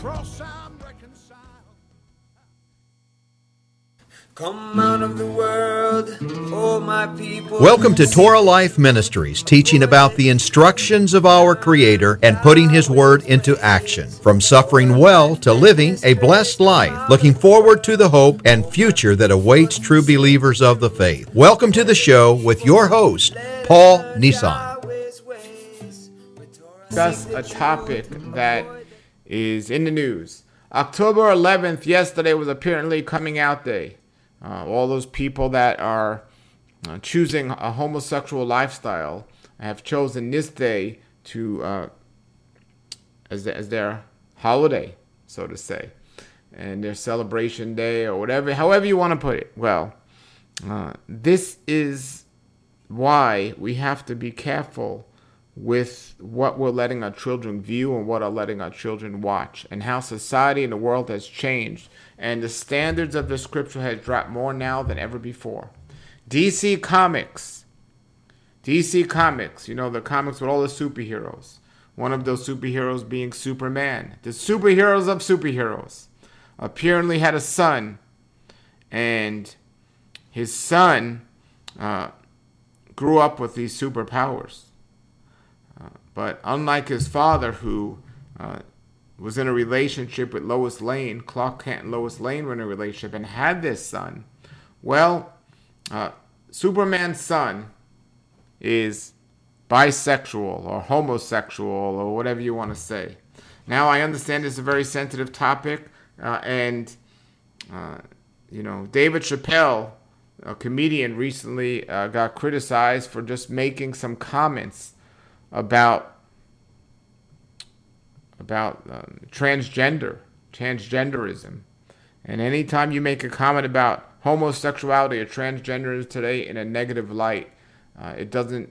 cross I'm reconciled. Come out of the world, oh my people. Welcome to Torah Life Ministries, teaching about the instructions of our Creator and putting His Word into action. From suffering well to living a blessed life, looking forward to the hope and future that awaits true believers of the faith. Welcome to the show with your host, Paul Nissan. Discuss a topic that is in the news. October 11th, yesterday, was apparently coming out day. All those people that are choosing a homosexual lifestyle have chosen this day to as their holiday, so to say, and their celebration day, or whatever, however you want to put it. Well, this is why we have to be careful with what we're letting our children view and what are letting our children watch, and how society and the world has changed, and the standards of the scripture has dropped more now than ever before. DC Comics, you know, the comics with all the superheroes. One of those superheroes being Superman. The superheroes of superheroes apparently had a son, and his son grew up with these superpowers. But unlike his father, who was in a relationship with Lois Lane, Clark Kent and Lois Lane were in a relationship and had this son, well, Superman's son is bisexual or homosexual or whatever you want to say. Now, I understand it's a very sensitive topic, and David Chappelle, a comedian, recently got criticized for just making some comments about transgenderism. And anytime you make a comment about homosexuality or transgenderism today in a negative light, it doesn't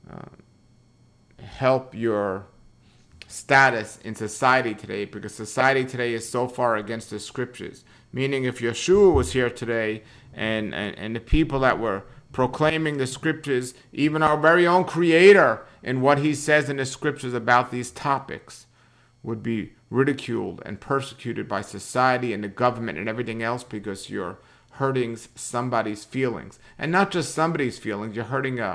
help your status in society today, because society today is so far against the scriptures. Meaning, if Yeshua was here today and the people that were proclaiming the scriptures, even our very own Creator, and what he says in the scriptures about these topics, would be ridiculed and persecuted by society and the government and everything else, because you're hurting somebody's feelings. And not just somebody's feelings, you're hurting a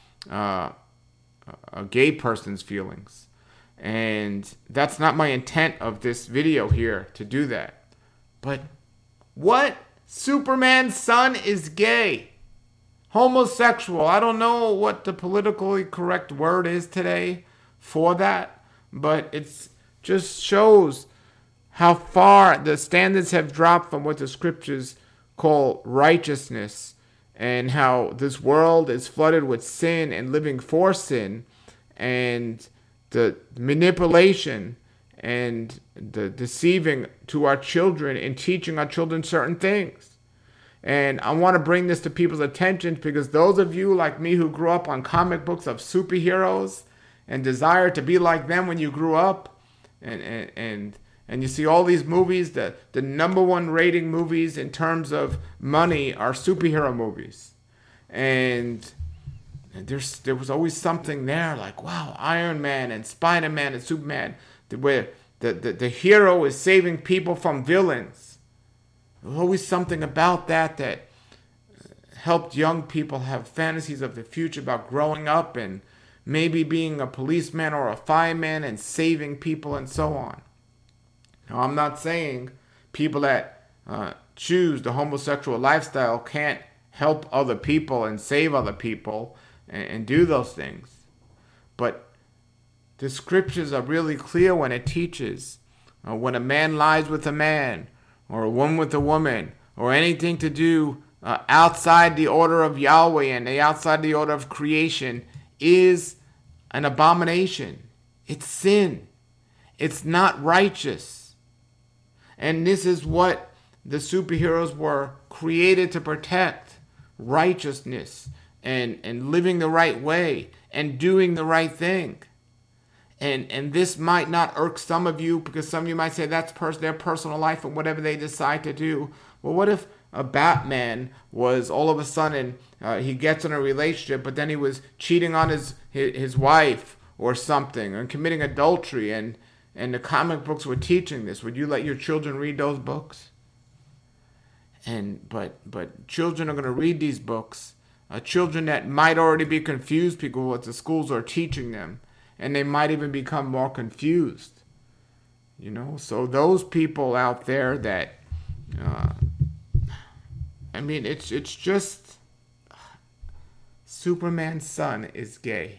gay person's feelings. And that's not my intent of this video here, to do that. But what? Superman's son is gay. Homosexual. I don't know what the politically correct word is today for that, but it just shows how far the standards have dropped from what the scriptures call righteousness, and how this world is flooded with sin and living for sin, and the manipulation and the deceiving to our children and teaching our children certain things. And I want to bring this to people's attention, because those of you like me who grew up on comic books of superheroes and desire to be like them when you grew up, and you see all these movies, the number one rating movies in terms of money are superhero movies. And there was always something there, like, wow, Iron Man and Spider-Man and Superman, where the hero is saving people from villains. There's always something about that helped young people have fantasies of the future about growing up and maybe being a policeman or a fireman and saving people and so on. Now, I'm not saying people that choose the homosexual lifestyle can't help other people and save other people and do those things. But the scriptures are really clear when it teaches when a man lies with a man, or a woman with a woman, or anything to do outside the order of Yahweh and outside the order of creation, is an abomination. It's sin. It's not righteous. And this is what the superheroes were created to protect: righteousness and living the right way and doing the right thing. And this might not irk some of you, because some of you might say that's their personal life and whatever they decide to do. Well, what if a Batman was all of a sudden, he gets in a relationship, but then he was cheating on his wife or something, and committing adultery, and and the comic books were teaching this, would you let your children read those books? But children are going to read these books. Children that might already be confused because what the schools are teaching them, and they might even become more confused. So those people out there that, it's just Superman's son is gay.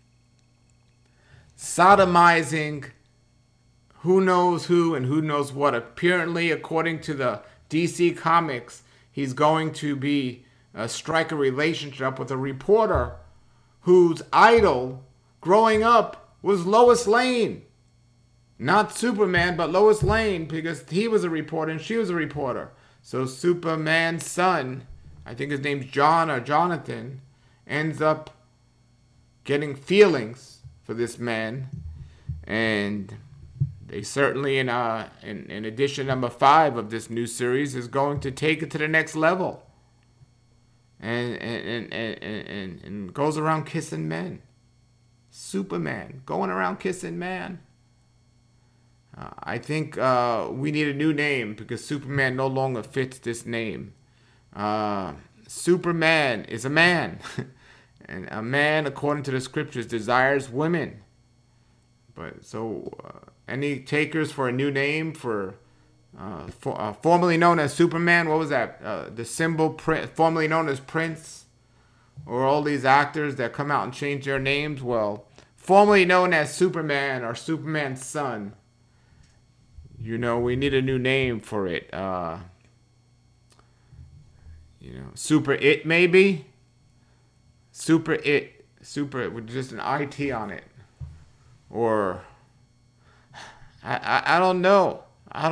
Sodomizing who knows who and who knows what. Apparently, according to the DC Comics, he's going to strike a relationship with a reporter whose idol growing up was Lois Lane. Not Superman, but Lois Lane, because he was a reporter and she was a reporter. So Superman's son, I think his name's John or Jonathan, ends up getting feelings for this man. And they certainly, in edition number 5 of this new series, is going to take it to the next level. And goes around kissing men. Superman going around kissing men. I think we need a new name because Superman no longer fits this name. Superman is a man. And a man, according to the scriptures, desires women. But any takers for a new name for formerly known as Superman? What was that? The symbol, formerly known as Prince, or all these actors that come out and change their names? Well, formerly known as Superman or Superman's son. We need a new name for it. Super It maybe. Super It with just an IT on it. Or I don't know.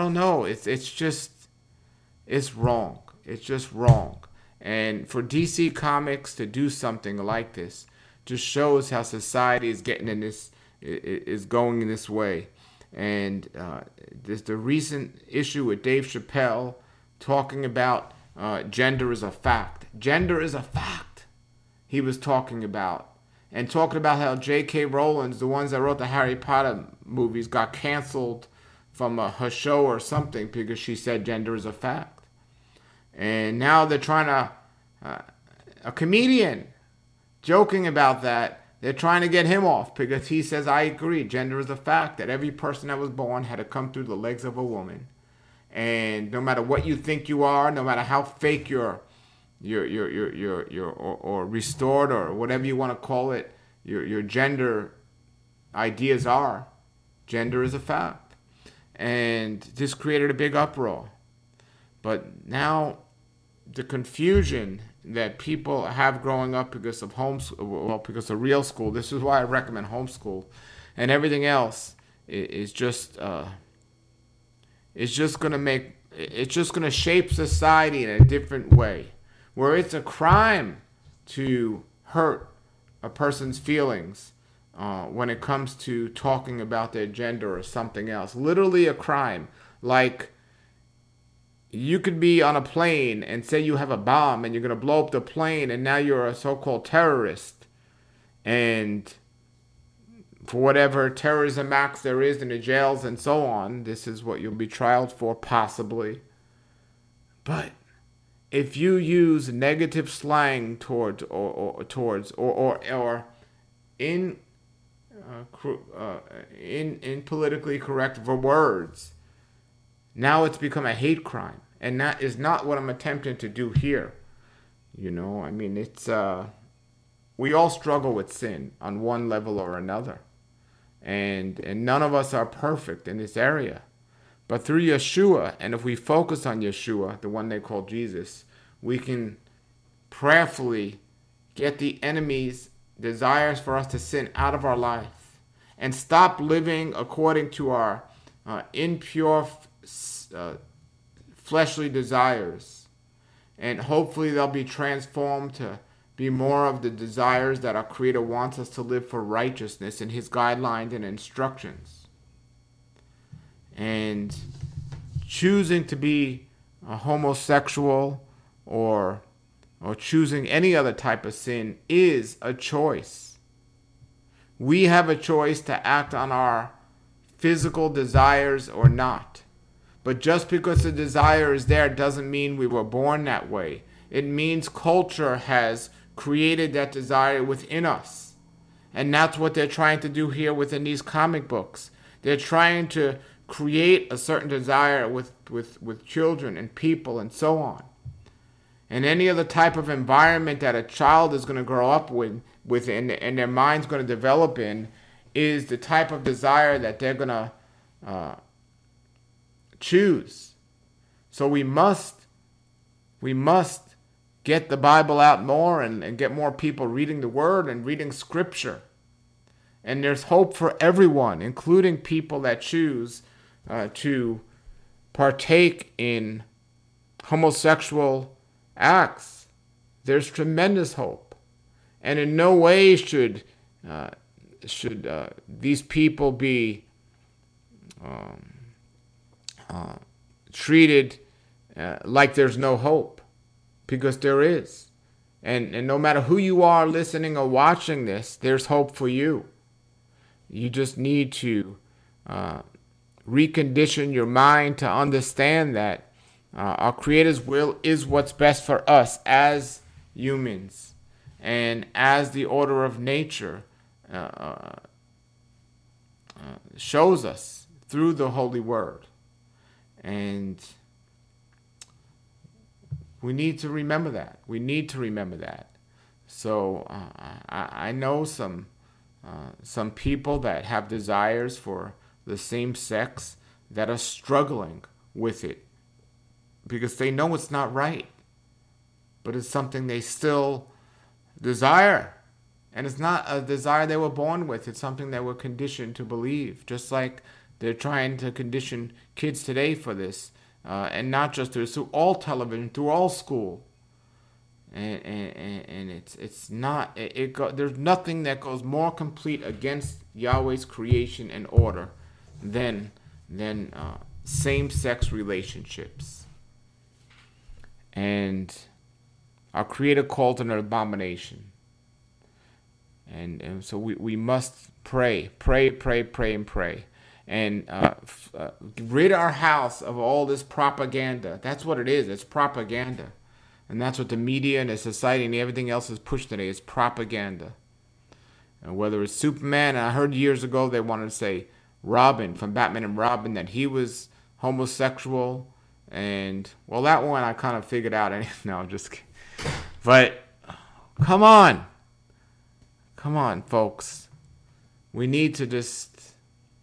It's wrong. It's just wrong. And for DC Comics to do something like this just shows how society is getting in this, is going in this way. And there's the recent issue with Dave Chappelle talking about gender is a fact. Gender is a fact. He was talking about. And talking about how J.K. Rowling, the ones that wrote the Harry Potter movies, got canceled from her show or something because she said gender is a fact. And now they're trying to, a comedian joking about that, they're trying to get him off because he says, I agree, gender is a fact, that every person that was born had to come through the legs of a woman. And no matter what you think you are, no matter how fake you're or restored or whatever you want to call it, your gender ideas are, gender is a fact. And this created a big uproar. But now the confusion that people have growing up because of because of real school, this is why I recommend homeschool, and everything else is just going to shape society in a different way. Where it's a crime to hurt a person's feelings when it comes to talking about their gender or something else. Literally a crime. Like, you could be on a plane and say you have a bomb and you're going to blow up the plane and now you're a so-called terrorist. And for whatever terrorism acts there is in the jails and so on, this is what you'll be trialed for, possibly. But if you use negative slang towards in politically correct words, now it's become a hate crime, and that is not what I'm attempting to do here. It's we all struggle with sin on one level or another, and none of us are perfect in this area. But through Yeshua, and if we focus on Yeshua, the one they call Jesus, we can prayerfully get the enemy's desires for us to sin out of our life and stop living according to our impure fleshly desires. And hopefully they'll be transformed to be more of the desires that our Creator wants us to live for righteousness in His guidelines and instructions. And choosing to be a homosexual or choosing any other type of sin is a choice. We have a choice to act on our physical desires or not. But just because the desire is there doesn't mean we were born that way. It means culture has created that desire within us. And that's what they're trying to do here within these comic books. They're trying to create a certain desire with children and people and so on. And any other type of environment that a child is going to grow up with and their mind's going to develop in is the type of desire that they're going to choose. So we must get the Bible out more and get more people reading the Word and reading Scripture. And there's hope for everyone, including people that choose to partake in homosexual acts. There's tremendous hope. And in no way should these people be treated like there's no hope, because there is. And no matter who you are listening or watching this, there's hope for you. You just need to recondition your mind to understand that our Creator's will is what's best for us as humans and as the order of nature shows us through the Holy Word. And we need to remember that. We need to remember that. So I know some people that have desires for the same sex that are struggling with it because they know it's not right, but it's something they still desire. And it's not a desire they were born with. It's something they were conditioned to believe, just like they're trying to condition kids today for this, and not just through all television, through all school. And it's not, there's nothing that goes more complete against Yahweh's creation and order than same-sex relationships. And our Creator called it an abomination. And so we must pray, and pray. And rid our house of all this propaganda. That's what it is. It's propaganda. And that's what the media and the society and everything else is pushed today. It's propaganda. And whether it's Superman, and I heard years ago they wanted to say Robin, from Batman and Robin, that he was homosexual. And, well, that one I kind of figured out. No, just kidding. But, come on. Come on, folks. We need to just,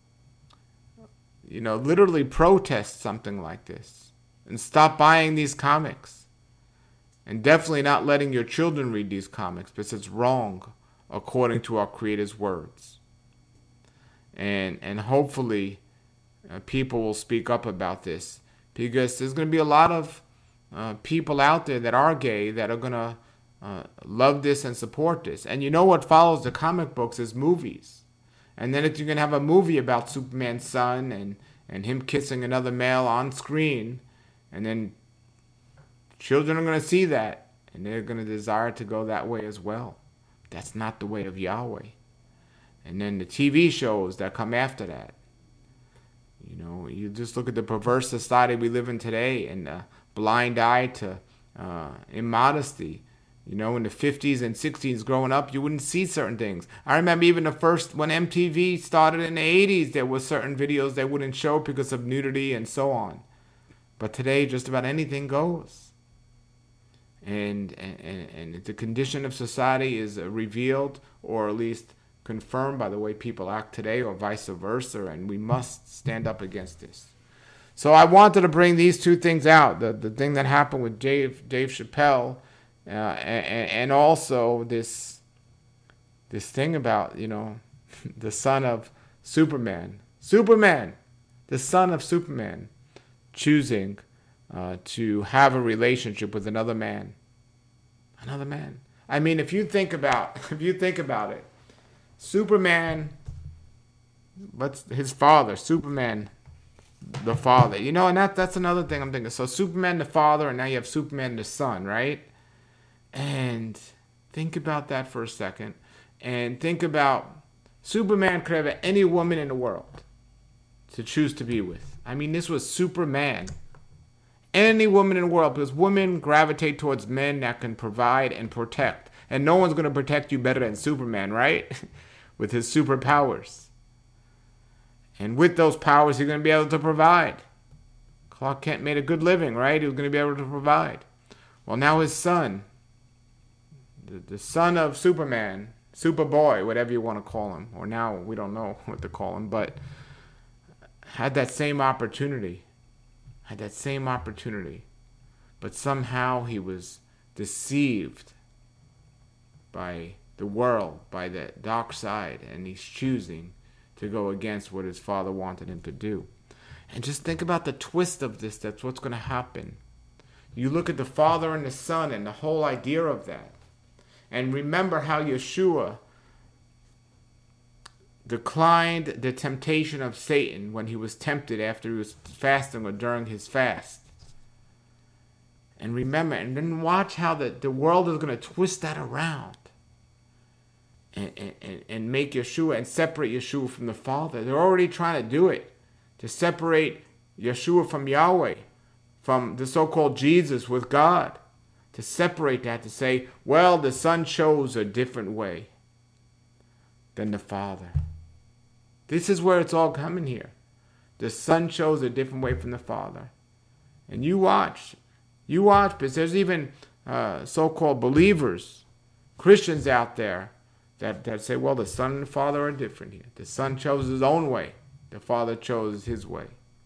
literally protest something like this. And stop buying these comics. And definitely not letting your children read these comics, because it's wrong according to our Creator's words. And hopefully people will speak up about this, because there's going to be a lot of people out there that are gay that are going to love this and support this. And you know what follows the comic books is movies. And then if you're going to have a movie about Superman's son and him kissing another male on screen, and then children are going to see that, and they're going to desire to go that way as well. That's not the way of Yahweh. And then the TV shows that come after that. You just look at the perverse society we live in today, and the blind eye to immodesty. In the 50s and 60s growing up, you wouldn't see certain things. I remember even when MTV started in the 80s, there were certain videos they wouldn't show because of nudity and so on. But today, just about anything goes. And the condition of society is revealed, or at least confirmed by the way people act today, or vice versa, and we must stand up against this. So I wanted to bring these two things out, the thing that happened with Dave Chappelle, and also this thing about, the son of Superman, the son of Superman, choosing to have a relationship with another man. I mean, if you think about it, Superman, what's his father? Superman, the father. And that's another thing I'm thinking. So Superman the father, and now you have Superman the son, right? And think about that for a second. And think about Superman could have any woman in the world. to choose to be with. I mean, this was Superman. Any woman in the world, because women gravitate towards men that can provide and protect. And no one's going to protect you better than Superman, right? With his superpowers. And with those powers, he's going to be able to provide. Clark Kent made a good living, right? He was going to be able to provide. Well, now his son, the son of Superman, Superboy, whatever you want to call him, or now we don't know what to call him, but had that same opportunity. But somehow he was deceived by the world, by the dark side, and he's choosing to go against what his father wanted him to do. And just think about the twist of this. That's what's going to happen. You look at the Father and the Son and the whole idea of that. And remember how Yeshua declined the temptation of Satan when he was tempted after he was fasting or during his fast. And remember, and then watch how the world is going to twist that around. And make Yeshua and separate Yeshua from the Father. They're already trying to do it. To separate Yeshua from Yahweh. From the so-called Jesus with God. To separate that. To say, well, the Son chose a different way than the Father. This is where it's all coming here. The Son chose a different way from the Father. And you watch. Because there's even so-called believers, Christians out there, that say, well, the Son and the Father are different here. The Son chose his own way. The Father chose his way.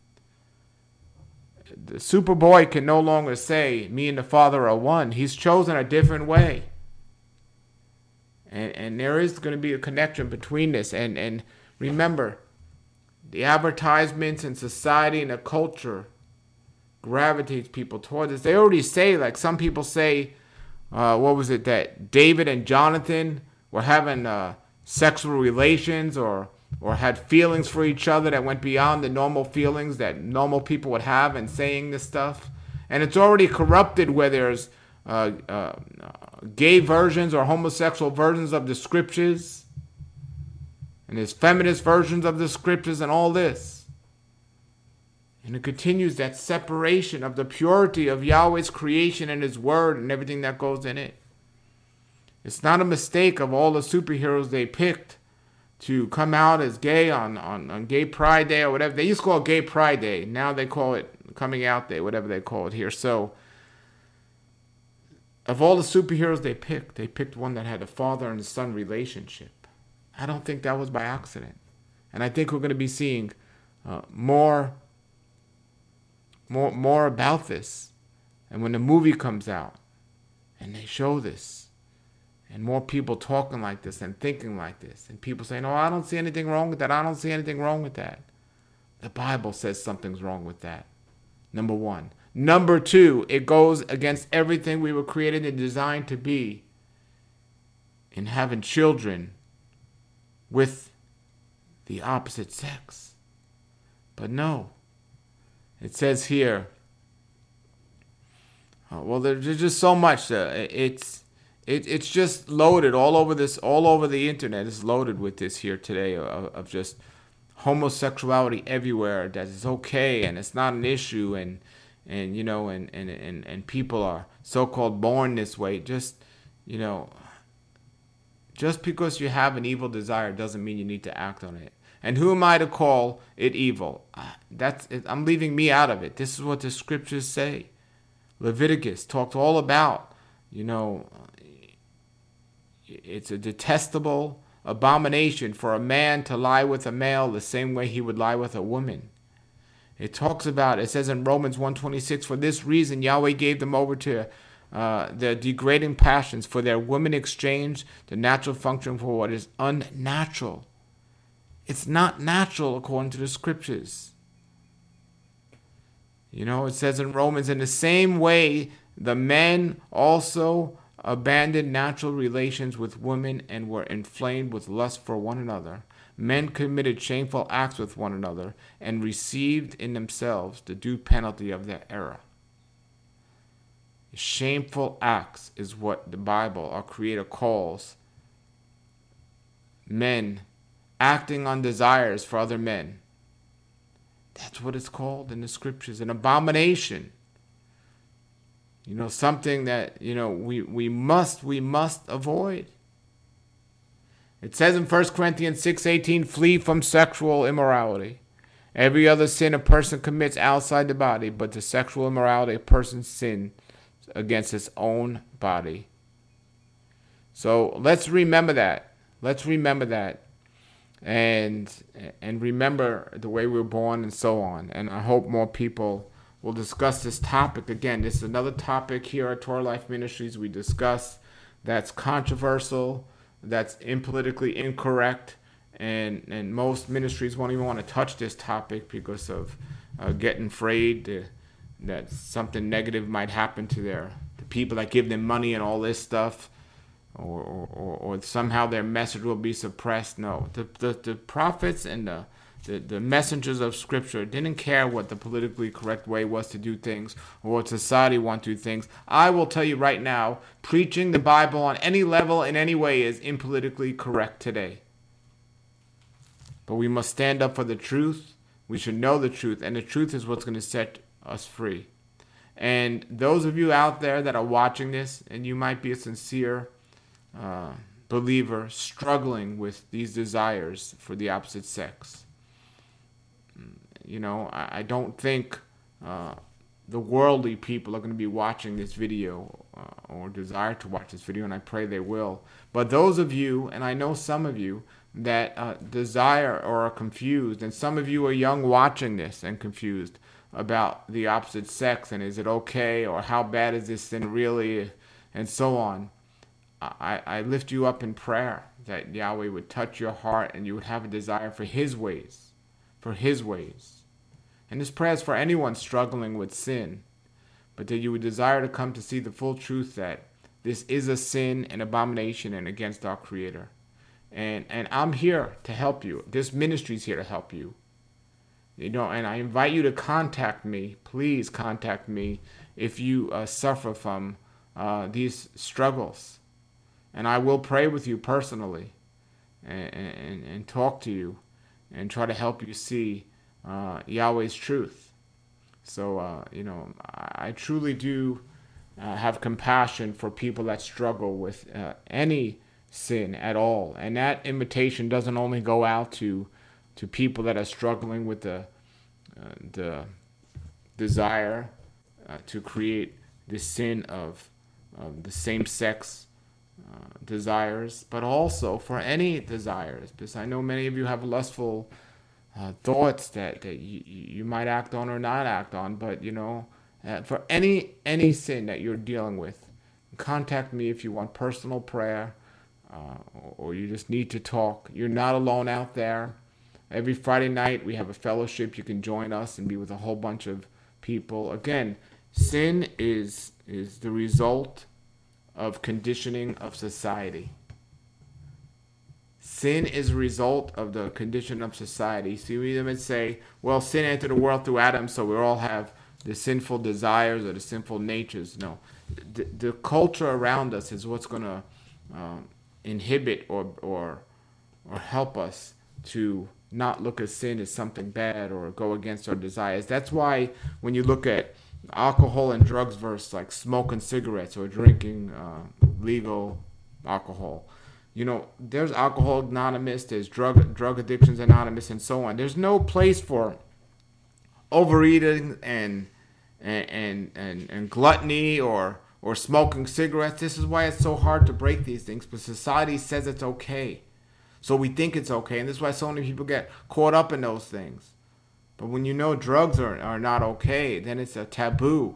The Superboy can no longer say, me and the Father are one. He's chosen a different way. And there is going to be a connection between this. And remember, the advertisements and society and the culture gravitates people towards this. They already say, like some people say, that David and Jonathan were having sexual relations or had feelings for each other that went beyond the normal feelings that normal people would have, and saying this stuff. And it's already corrupted where there's gay versions or homosexual versions of the scriptures. And there's feminist versions of the scriptures and all this. And it continues that separation of the purity of Yahweh's creation and his word and everything that goes in it. It's not a mistake of all the superheroes they picked to come out as gay on Gay Pride Day or whatever. They used to call it Gay Pride Day. Now they call it Coming Out Day, whatever they call it here. So, of all the superheroes they picked one that had a father and a son relationship. I don't think that was by accident. And I think we're going to be seeing more about this. And when the movie comes out and they show this, and more people talking like this and thinking like this, and people saying, oh, I don't see anything wrong with that. I don't see anything wrong with that. The Bible says something's wrong with that. Number one. Number two, it goes against everything we were created and designed to be in having children with the opposite sex. But no. It says here, there's just so much. It's just loaded all over the internet. It's loaded with this here today of just homosexuality everywhere. That it's okay and it's not an issue, and people are so-called born this way. Just because you have an evil desire doesn't mean you need to act on it. And who am I to call it evil? I'm leaving me out of it. This is what the scriptures say. Leviticus talked all about, it's a detestable abomination for a man to lie with a male the same way he would lie with a woman. It says in Romans 1:26, for this reason Yahweh gave them over to their degrading passions, for their women exchanged the natural function for what is unnatural. It's not natural according to the scriptures. It says in Romans, in the same way, the men also abandoned natural relations with women and were inflamed with lust for one another. Men committed shameful acts with one another and received in themselves the due penalty of their error. Shameful acts is what the Bible, our Creator, calls men acting on desires for other men. That's what it's called in the scriptures, an abomination. Something that, we must avoid. It says in 1 Corinthians 6:18, flee from sexual immorality. Every other sin a person commits outside the body, but the sexual immorality a person sins against his own body. So let's remember that. And remember the way we were born and so on. And I hope more people will discuss this topic. Again, this is another topic here at Torah Life Ministries we discuss that's controversial, that's politically incorrect, and most ministries won't even want to touch this topic because of getting afraid that something negative might happen to the people that give them money and all this stuff, or somehow their message will be suppressed. No, the prophets and the messengers of Scripture didn't care what the politically correct way was to do things or what society wants to do things. I will tell you right now, preaching the Bible on any level in any way is impolitically correct today. But we must stand up for the truth. We should know the truth, and the truth is what's going to set us free. And those of you out there that are watching this, and you might be a sincere believer struggling with these desires for the opposite sex, I don't think the worldly people are going to be watching this video or desire to watch this video, and I pray they will. But those of you, and I know some of you, that desire or are confused, and some of you are young watching this and confused about the opposite sex, and is it okay, or how bad is this sin really, and so on. I lift you up in prayer that Yahweh would touch your heart and you would have a desire for His ways, And this prayer is for anyone struggling with sin, but that you would desire to come to see the full truth that this is a sin, an abomination, and against our Creator. And I'm here to help you. This ministry is here to help you. And I invite you to contact me. Please contact me if you suffer from these struggles. And I will pray with you personally and talk to you and try to help you see Yahweh's truth. So, I truly do have compassion for people that struggle with any sin at all. And that invitation doesn't only go out to people that are struggling with the desire to create the sin of the same-sex desires, but also for any desires, because I know many of you have lustful thoughts that you might act on or not act on, but for any sin that you're dealing with, contact me if you want personal prayer or you just need to talk. You're not alone out there. Every Friday night we have a fellowship. You can join us and be with a whole bunch of people. Again, sin is the result of conditioning of society. Sin is a result of the condition of society. So you even say, well, sin entered the world through Adam, so we all have the sinful desires or the sinful natures. No. The culture around us is what's going to inhibit or help us to not look at sin as something bad or go against our desires. That's why when you look at alcohol and drugs versus like smoking cigarettes or drinking legal alcohol, there's Alcohol Anonymous, there's drug addictions anonymous, and so on. There's no place for overeating and gluttony or smoking cigarettes. This is why it's so hard to break these things, because society says it's okay. So we think it's okay, and this is why so many people get caught up in those things. But when drugs are not okay, then it's a taboo,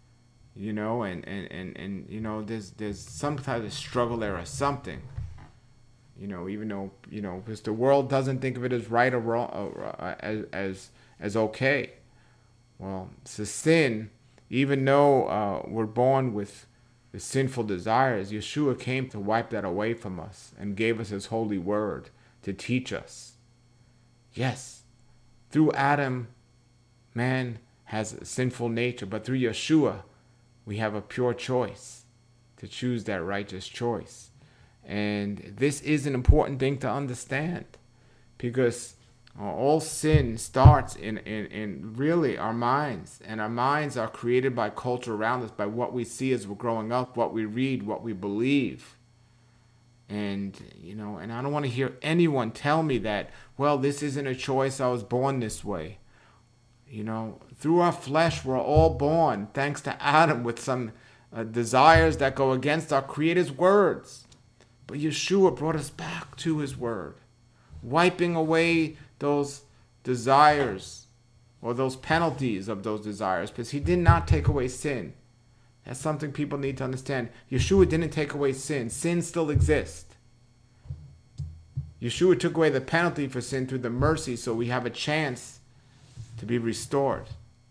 and there's some type of struggle there or something, even though, because the world doesn't think of it as right or wrong, as okay. Well, it's a sin, even though we're born with the sinful desires. Yeshua came to wipe that away from us and gave us His holy word to teach us. Yes. Through Adam, man has a sinful nature, but through Yeshua, we have a pure choice to choose that righteous choice. And this is an important thing to understand, because All sin starts in really our minds, and our minds are created by culture around us, by what we see as we're growing up, what we read, what we believe. And, and I don't want to hear anyone tell me that, well, this isn't a choice, I was born this way. Through our flesh, we're all born, thanks to Adam, with some desires that go against our Creator's words. But Yeshua brought us back to His word, wiping away those desires or those penalties of those desires, because He did not take away sin. That's something people need to understand. Yeshua didn't take away sin. Sin still exists. Yeshua took away the penalty for sin through the mercy, so we have a chance to be restored.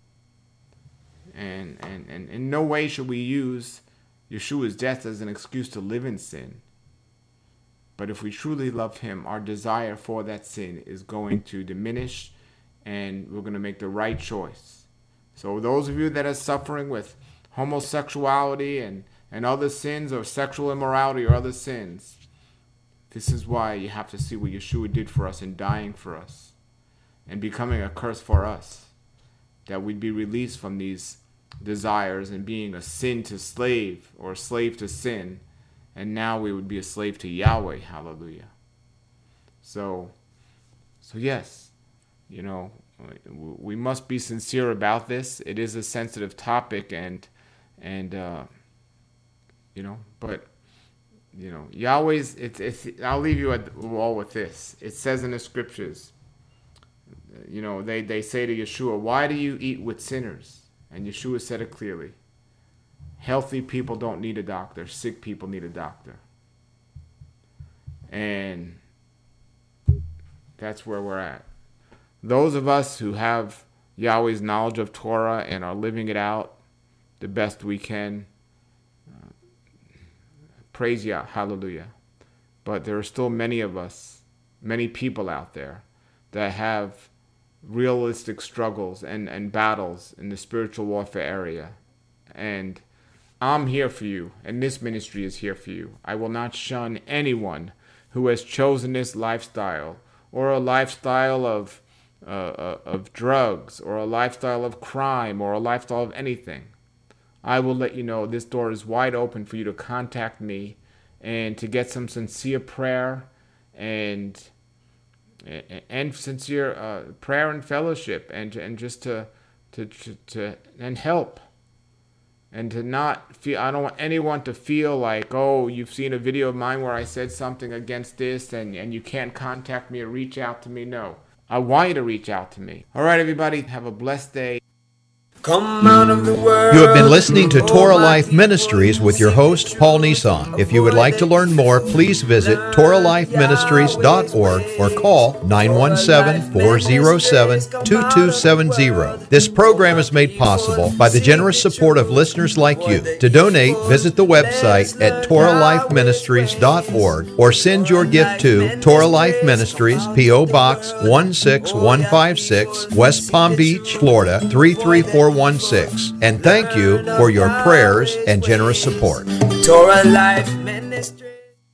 And in no way should we use Yeshua's death as an excuse to live in sin. But if we truly love Him, our desire for that sin is going to diminish, and we're going to make the right choice. So those of you that are suffering with homosexuality and other sins, or sexual immorality or other sins, this is why you have to see what Yeshua did for us in dying for us and becoming a curse for us, that we'd be released from these desires and being a sin to slave, or a slave to sin, and now we would be a slave to Yahweh. Hallelujah. So yes, we must be sincere about this. It is a sensitive topic, but Yahweh's. I'll leave you at the wall with this. It says in the scriptures, they say to Yeshua, "Why do you eat with sinners?" And Yeshua said it clearly. Healthy people don't need a doctor. Sick people need a doctor. And that's where we're at. Those of us who have Yahweh's knowledge of Torah and are living it out the best we can, praise Yah, hallelujah. But there are still many of us, many people out there that have realistic struggles and battles in the spiritual warfare area. And I'm here for you, and this ministry is here for you. I will not shun anyone who has chosen this lifestyle, or a lifestyle of drugs, or a lifestyle of crime, or a lifestyle of anything. I will let you know this door is wide open for you to contact me and to get some sincere prayer and sincere prayer and fellowship, and just to help. And to not feel, I don't want anyone to feel like, oh, you've seen a video of mine where I said something against this and you can't contact me or reach out to me. No, I want you to reach out to me. All right, everybody, have a blessed day. Come out of the world. You have been listening to Torah Life Ministries with your host, Paul Nissan. If you would like to learn more, please visit TorahLifeMinistries.org or call 917-407-2270. This program is made possible by the generous support of listeners like you. To donate, visit the website at TorahLifeMinistries.org or send your gift to Torah Life Ministries, P.O. Box 16156, West Palm Beach, Florida 33416. And thank you for your prayers and generous support. Torah Life Ministry.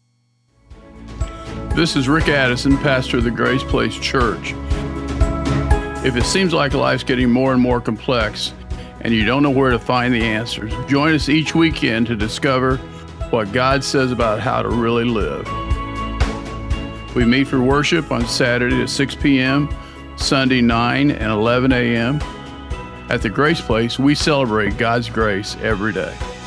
This is Rick Addison, pastor of the Grace Place Church. If it seems like life's getting more and more complex and you don't know where to find the answers, join us each weekend to discover what God says about how to really live. We meet for worship on Saturday at 6 p.m., Sunday 9 and 11 a.m. At the Grace Place, we celebrate God's grace every day.